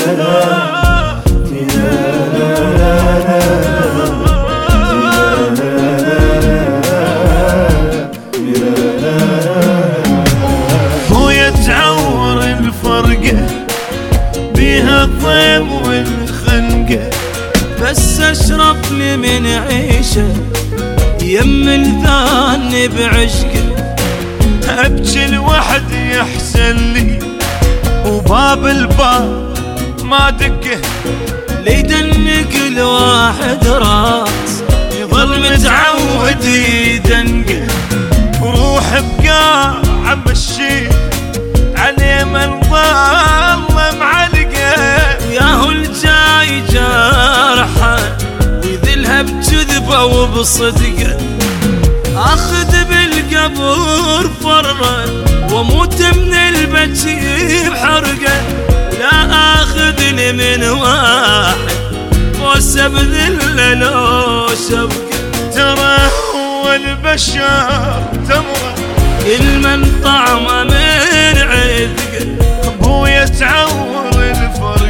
خويا تعور الفرقة بيها الضيم والخنقة، بس اشرف لي من عيشه يم الذان بعشقه. ابكي لوحدي يحسن لي وباب الباب ما دقه، ليدنك الواحد راس يظل متعود يدنقه. وروح بقاع عم الشيخ عليه من ظل معلقه، ياهو الجاي جارحه ويذلها بكذبه وبصدقه. اخذ بالقبر فرا واموت من البكي بحرقه، لا اخذ لي من واحد بوسه بذله لو شبكه. ترى هو البشر تمره كل من طعمه من عذقه، ابويا تعور الفرقة